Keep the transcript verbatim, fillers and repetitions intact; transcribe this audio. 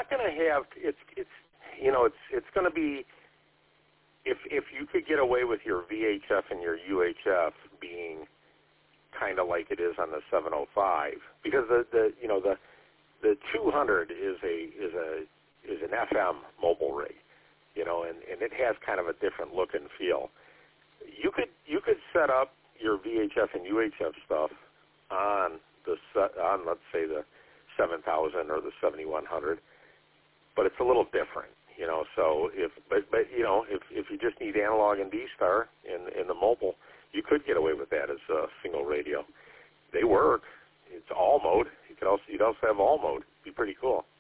not going to have it's it's you know it's it's going to be if if you could get away with your V H F and your U H F being kind of like it is on the seven oh five, because the, the you know the the two hundred is a is a is an F M mobile rig, you know, and, and it has kind of a different look and feel. You could you could set up your V H F and U H F stuff on the on let's say the seven thousand or the seventy-one hundred, but it's a little different, you know. So if but but you know if if you just need analog and D-Star in in the mobile, you could get away with that as a single radio. They work. It's all mode. You could also you'd also have all mode. It'd be pretty cool.